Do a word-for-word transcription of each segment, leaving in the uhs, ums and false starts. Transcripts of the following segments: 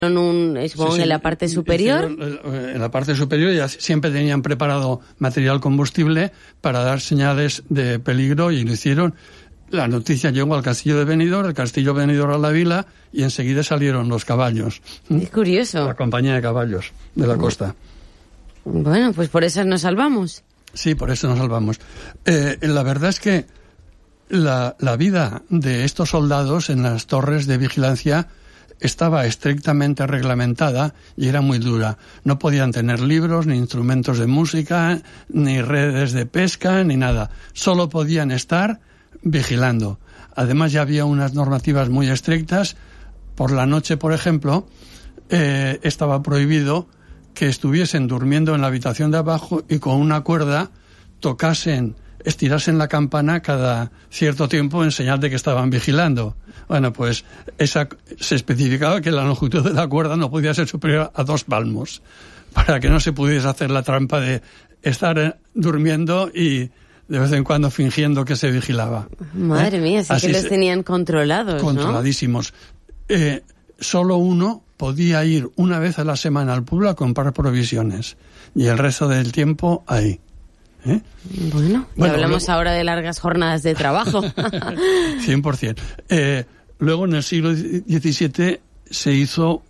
En, un, supongo, sí, sí, en la parte superior. En la parte superior ya siempre tenían preparado material combustible para dar señales de peligro y lo hicieron. La noticia llegó al castillo de Benidorm, el castillo de Benidorm a la vila y enseguida salieron los caballos. Es curioso. La compañía de caballos de la costa. Bueno, pues por eso nos salvamos. Sí, por eso nos salvamos. Eh, la verdad es que la, la vida de estos soldados en las torres de vigilancia estaba estrictamente reglamentada y era muy dura. No podían tener libros, ni instrumentos de música, ni redes de pesca, ni nada. Solo podían estar vigilando. Además ya había unas normativas muy estrictas. Por la noche, por ejemplo, eh, estaba prohibido que estuviesen durmiendo en la habitación de abajo y con una cuerda tocasen, estirasen la campana cada cierto tiempo en señal de que estaban vigilando. Bueno, pues esa, se especificaba que la longitud de la cuerda no podía ser superior a dos palmos, para que no se pudiese hacer la trampa de estar durmiendo y de vez en cuando fingiendo que se vigilaba. Madre ¿Eh? mía, sí Así que los se, tenían controlados, controladísimos. ¿No? Eh, solo uno podía ir una vez a la semana al pueblo a comprar provisiones y el resto del tiempo ahí. ¿Eh? Bueno, bueno, hablamos luego... ahora de largas jornadas de trabajo. cien por ciento. Eh, luego, en el siglo diecisiete, se hizo,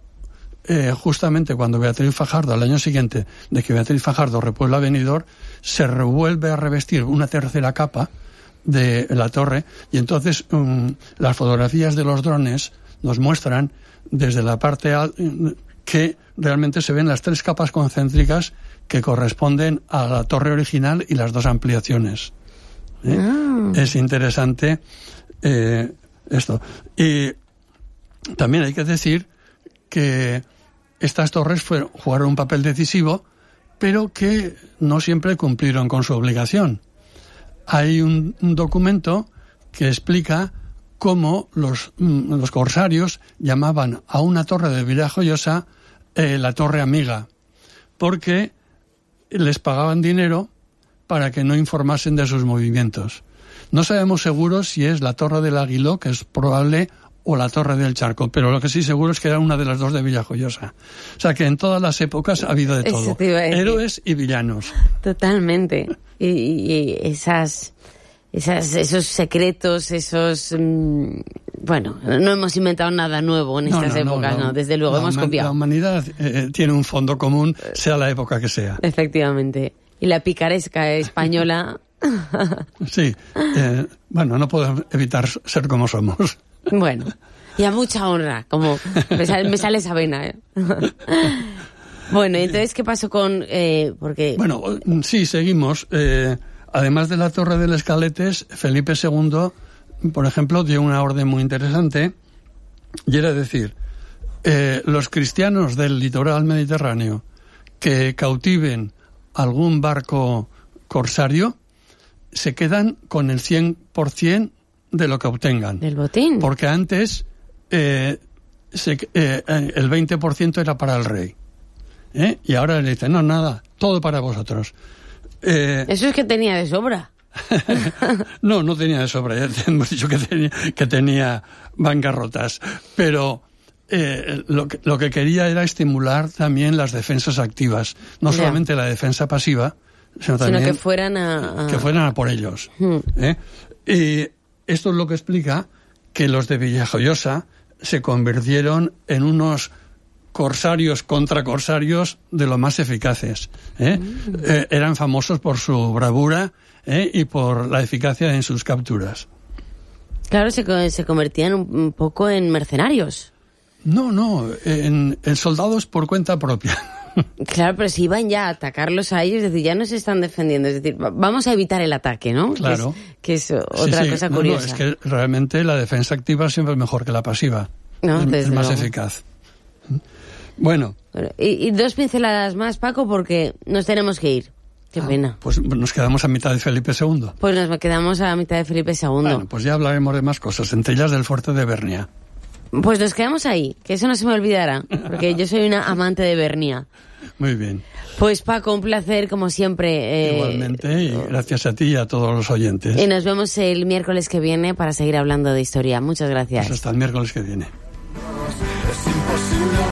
eh, justamente cuando Beatriz Fajardo, al año siguiente de que Beatriz Fajardo repuebla Benidorm, se revuelve a revestir una tercera capa de la torre, y entonces um, las fotografías de los drones nos muestran desde la parte alta que realmente se ven las tres capas concéntricas que corresponden a la torre original y las dos ampliaciones. ¿Eh? Ah. Es interesante eh, esto. Y también hay que decir que estas torres fueron, jugaron un papel decisivo, pero que no siempre cumplieron con su obligación. Hay un, un documento que explica cómo los, los corsarios llamaban a una torre de Villajoyosa eh, la torre amiga, porque les pagaban dinero para que no informasen de sus movimientos. No sabemos seguro si es la torre del Aguiló, que es probable, o la torre del Charco, pero lo que sí seguro es que era una de las dos de Villajoyosa. O sea que en todas las épocas ha habido de todo, héroes y villanos. Totalmente. Y, y esas, esas, esos secretos, esos... Mmm, bueno, no hemos inventado nada nuevo en estas no, no, épocas, no, no, desde luego la, hemos copiado. La humanidad eh, tiene un fondo común, sea la época que sea. Efectivamente. Y la picaresca española... Sí. Eh, bueno, no podemos evitar ser como somos. Bueno, y a mucha honra, como me sale, me sale esa vena, ¿eh? Bueno, entonces, ¿qué pasó con...? Eh, porque... Bueno, sí, seguimos. Eh, además de la Torre del Escaletes, Felipe segundo, por ejemplo, dio una orden muy interesante, y era decir, eh, los cristianos del litoral mediterráneo que cautiven algún barco corsario se quedan con el cien por ciento de lo que obtengan. ¿Del botín? Porque antes eh, se, eh, el veinte por ciento era para el rey. ¿Eh? Y ahora le dicen, no, nada, todo para vosotros. Eh, Eso es que tenía de sobra. No, no tenía de sobra, ya te hemos dicho que tenía, que tenía bancarrotas. Pero eh, lo, que, lo que quería era estimular también las defensas activas. No yeah. solamente la defensa pasiva, sino también... Sino que fueran a... a... Que fueran a por ellos. Hmm. ¿Eh? Y esto es lo que explica que los de Villajoyosa se convirtieron en unos corsarios contra corsarios de lo más eficaces. ¿eh? Mm. Eh, eran famosos por su bravura ¿eh? y por la eficacia en sus capturas. Claro, se, se convertían un, un poco en mercenarios. No, no, en, en soldados por cuenta propia. Claro, pero si iban ya a atacarlos a ellos, es decir, ya no se están defendiendo, es decir, vamos a evitar el ataque, ¿no? Claro. Que es, que es otra sí, sí. cosa no, curiosa. No, es que realmente la defensa activa siempre es mejor que la pasiva. No, es, es más luego. eficaz. Bueno. bueno y, y dos pinceladas más, Paco, porque nos tenemos que ir. Qué ah, pena. Pues nos quedamos a mitad de Felipe segundo. Pues nos quedamos a mitad de Felipe segundo. Bueno, pues ya hablaremos de más cosas, entre ellas del fuerte de Bernia. Pues nos quedamos ahí, que eso no se me olvidará, porque yo soy una amante de Bernia. Muy bien. Pues Paco, un placer como siempre. Eh, Igualmente, y gracias a ti y a todos los oyentes. Y nos vemos el miércoles que viene para seguir hablando de historia. Muchas gracias. Pues hasta el miércoles que viene.